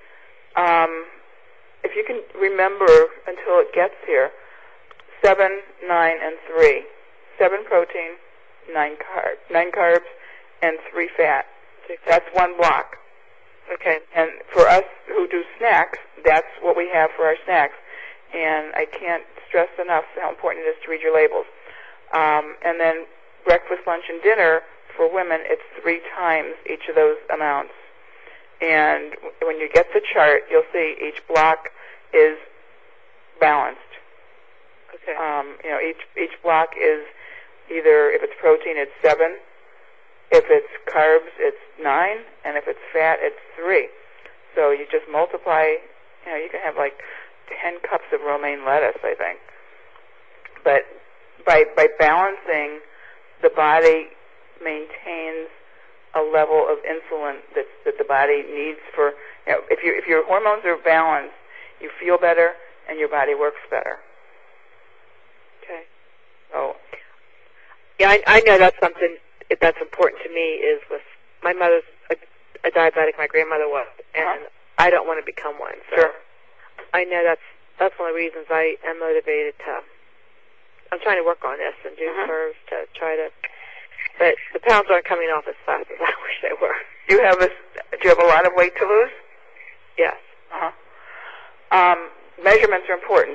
[SPEAKER 4] if you can remember until it gets here, 7, 9, and 3. 7 protein, 9 carbs, and 3 fat. That's one block.
[SPEAKER 5] Okay.
[SPEAKER 4] And for us who do snacks, that's what we have for our snacks. And I can't stress enough how important it is to read your labels. And then breakfast, lunch, and dinner, for women, it's 3 times each of those amounts. And when you get the chart, you'll see each block is balanced.
[SPEAKER 5] Okay.
[SPEAKER 4] Each block is either, if it's protein, it's 7. If it's carbs, it's 9. And if it's fat, it's 3. So you just multiply, you can have like 10 cups of romaine lettuce, I think. But by balancing, the body maintains a level of insulin that the body needs for, if your hormones are balanced, you feel better and your body works better.
[SPEAKER 5] Okay.
[SPEAKER 4] So,
[SPEAKER 5] yeah, I know that's something that's important to me. Is with my mother's a diabetic, my grandmother was, and I don't want to become one. So
[SPEAKER 4] sure.
[SPEAKER 5] I know that's one of the reasons I am motivated to. I'm trying to work on this and do curves to try to. But the pounds aren't coming off as fast as I wish they were.
[SPEAKER 4] Do you have a lot of weight to lose?
[SPEAKER 5] Yes.
[SPEAKER 4] Measurements are important.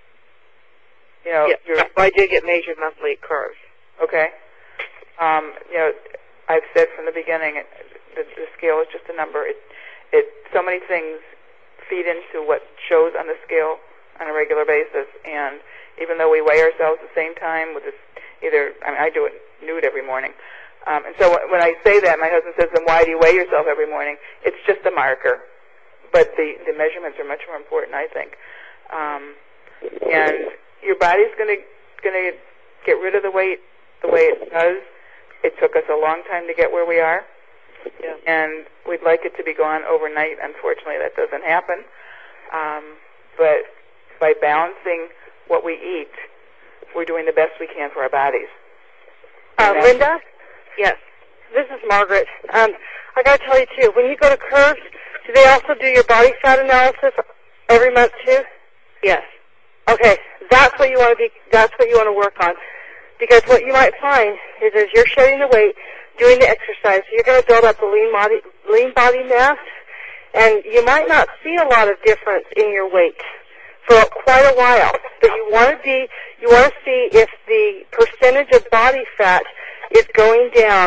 [SPEAKER 5] I do get measured monthly at curves.
[SPEAKER 4] Okay. I've said from the beginning, the scale is just a number. So many things feed into what shows on the scale on a regular basis, and even though we weigh ourselves at the same time with this, I do it nude every morning. And so when I say that, my husband says, then why do you weigh yourself every morning? It's just a marker. But the measurements are much more important, I think. And your body's going to get rid of the weight the way it does. It took us a long time to get where we are.
[SPEAKER 5] Yeah.
[SPEAKER 4] And we'd like it to be gone overnight. Unfortunately, that doesn't happen. But by balancing what we eat, we're doing the best we can for our bodies.
[SPEAKER 7] Linda?
[SPEAKER 5] Yes.
[SPEAKER 7] This is Margaret. I got to tell you, too, when you go to Curves, do they also do your body fat analysis every month, too?
[SPEAKER 5] Yes.
[SPEAKER 7] Okay, that's what you want to work on. Because what you might find is as you're shedding the weight, doing the exercise, you're going to build up the lean body mass, and you might not see a lot of difference in your weight for quite a while. But you want to see if the percentage of body fat is going down.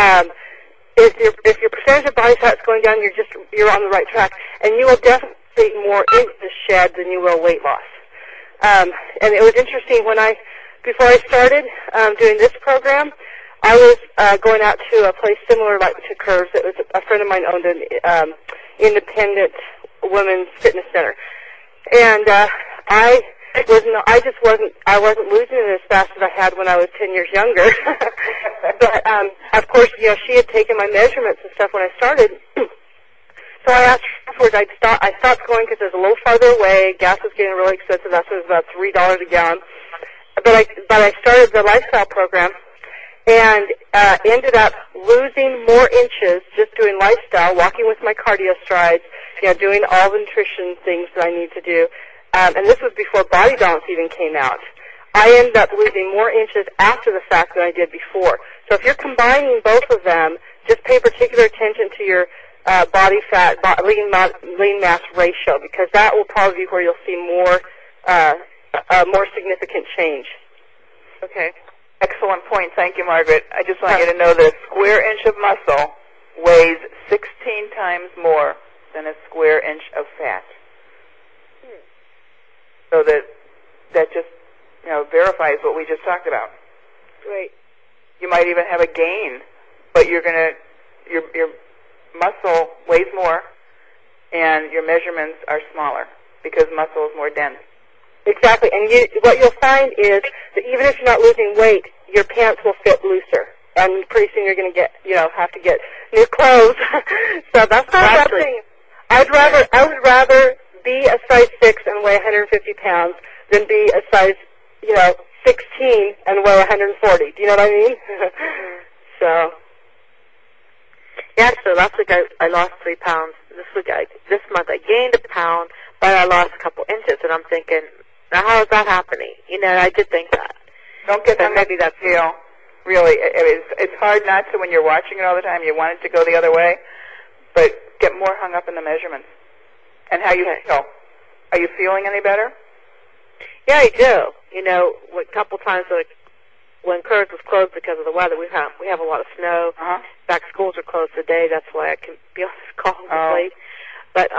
[SPEAKER 7] If your percentage of body fat is going down, you're on the right track, and you will definitely see more inches shed than you will weight loss. And it was interesting before I started doing this program, I was going out to a place similar to Curves. It was a friend of mine owned an independent women's fitness center, and I wasn't losing it as fast as I had when I was 10 years younger. But of course, she had taken my measurements and stuff when I started. So I asked her afterwards. I stopped going because it was a little farther away. Gas was getting really expensive. That was about $3 a gallon. But I started the lifestyle program and ended up losing more inches just doing lifestyle, walking with my cardio strides, doing all the nutrition things that I need to do. And this was before Body Balance even came out. I ended up losing more inches after the fact than I did before. So if you're combining both of them, just pay particular attention to your body fat, lean mass ratio, because that will probably be where you'll see more significant change.
[SPEAKER 5] Okay.
[SPEAKER 4] Excellent point. Thank you, Margaret. I just want you to know that a square inch of muscle weighs 16 times more than a square inch of fat. So that just verifies what we just talked about.
[SPEAKER 5] Right.
[SPEAKER 4] You might even have a gain, but your muscle weighs more, and your measurements are smaller because muscle is more dense.
[SPEAKER 7] Exactly, and what you'll find is that even if you're not losing weight, your pants will fit looser, and pretty soon you're going to get, have to get new clothes. So that's not a bad thing. I would rather be a size 6 and weigh 150 pounds than be a size, 16 and weigh 140. Do you know what I mean? So.
[SPEAKER 5] Yeah, so last week I lost 3 pounds. This month I gained a pound, but I lost a couple inches, and I'm thinking, now how is that happening? I did think that.
[SPEAKER 4] Don't get that maybe that feel. Really, it's hard not to when you're watching it all the time. You want it to go the other way, but get more hung up in the measurements and how you feel. Are you feeling any better?
[SPEAKER 5] Yeah, I do. A couple times when Curtis was closed because of the weather, we have a lot of snow.
[SPEAKER 4] Uh-huh.
[SPEAKER 5] In fact, schools are closed today. That's why I can be on this call late. But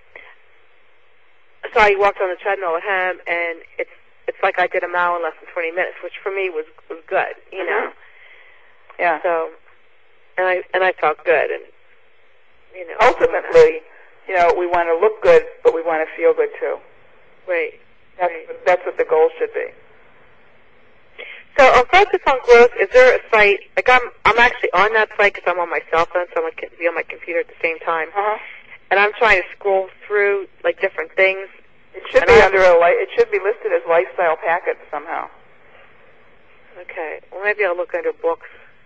[SPEAKER 5] so I walked on the treadmill with him, and it's like I did a mile in less than 20 minutes, which for me was good.
[SPEAKER 4] Yeah.
[SPEAKER 5] So, and I felt good, and
[SPEAKER 4] ultimately, we want to look good, but we want to feel good too.
[SPEAKER 5] Right.
[SPEAKER 4] That's what the goal should be.
[SPEAKER 5] So on Focus on Growth, is there a site, I'm actually on that site because I'm on my cell phone, so I can be on my computer at the same time.
[SPEAKER 4] Uh-huh.
[SPEAKER 5] And I'm trying to scroll through, different things.
[SPEAKER 4] It should be it should be listed as lifestyle packets somehow.
[SPEAKER 5] Okay. Well, maybe I'll look under books.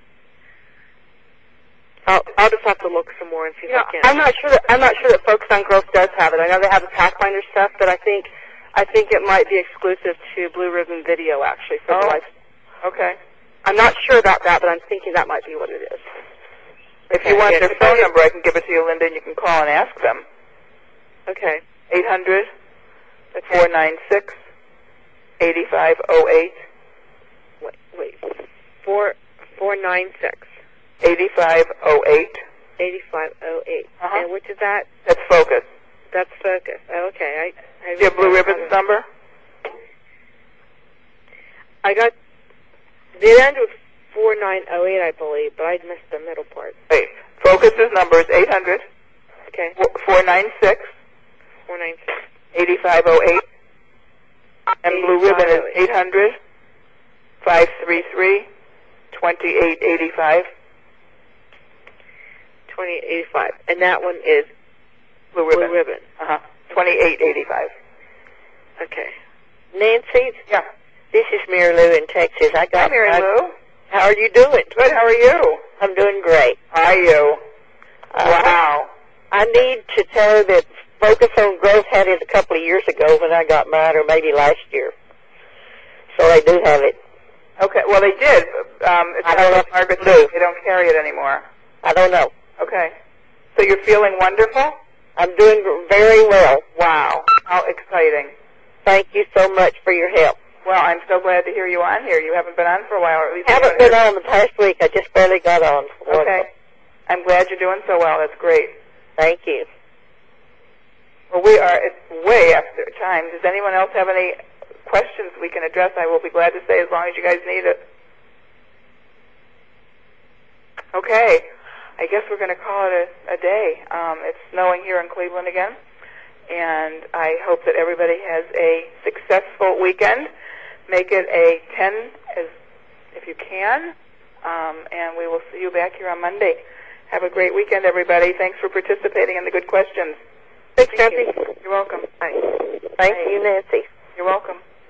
[SPEAKER 5] I'll just have to look some more and see if I can.
[SPEAKER 7] I'm not sure that Focus on Growth does have it. I know they have the Pathfinder stuff, but I think it might be exclusive to Blue Ribbon Video, actually, for the life.
[SPEAKER 4] Okay.
[SPEAKER 7] I'm not sure about that, but I'm thinking that might be what it is.
[SPEAKER 4] If you want their phone number, I can give it to you, Linda, and you can call and ask them.
[SPEAKER 5] Okay.
[SPEAKER 4] 800-496-8508.
[SPEAKER 5] Wait. 496.
[SPEAKER 4] 8508.
[SPEAKER 5] 8508.
[SPEAKER 4] Uh-huh.
[SPEAKER 5] And which is that?
[SPEAKER 4] That's Focus.
[SPEAKER 5] That's Focus. Oh, okay.
[SPEAKER 4] Do you have Blue Ribbon's number?
[SPEAKER 5] I got the end was 4908, I believe, but I missed the middle part.
[SPEAKER 4] Wait. Focus's number is 800.
[SPEAKER 5] Okay.
[SPEAKER 4] 496. 8508. And Blue Ribbon is 800-533-2885.
[SPEAKER 5] 2885. And that one is
[SPEAKER 4] Blue Ribbon. 2885.
[SPEAKER 5] Okay.
[SPEAKER 8] Nancy?
[SPEAKER 4] Yeah.
[SPEAKER 8] This is Mary Lou in Texas.
[SPEAKER 4] Hi, Mary Lou.
[SPEAKER 8] How are you doing?
[SPEAKER 4] Good. How are you?
[SPEAKER 8] I'm doing great.
[SPEAKER 4] Are you? Wow.
[SPEAKER 8] I need to tell her that Focus on Growth had it a couple of years ago when I got mine, or maybe last year. So they do have it.
[SPEAKER 4] Okay. Well, they did. It's
[SPEAKER 8] I don't know.
[SPEAKER 4] Margaret said they don't carry it anymore.
[SPEAKER 8] I don't know.
[SPEAKER 4] Okay. So you're feeling wonderful?
[SPEAKER 8] I'm doing very well.
[SPEAKER 4] Wow. How exciting.
[SPEAKER 8] Thank you so much for your help.
[SPEAKER 4] Well, I'm so glad to hear you on here. You haven't been on for a while, or at least
[SPEAKER 8] Haven't been on the past week. I just barely got on.
[SPEAKER 4] Okay. I'm glad you're doing so well. That's great.
[SPEAKER 8] Thank you.
[SPEAKER 4] Well, it's way after time. Does anyone else have any questions we can address? I will be glad to stay as long as you guys need it. Okay. I guess we're going to call it a day. It's snowing here in Cleveland again, and I hope that everybody has a successful weekend. Make it a 10 if you can, and we will see you back here on Monday. Have a great weekend, everybody. Thanks for participating in the good questions.
[SPEAKER 8] Thanks, Nancy.
[SPEAKER 4] You're welcome.
[SPEAKER 8] Thank you, Nancy.
[SPEAKER 4] You're welcome.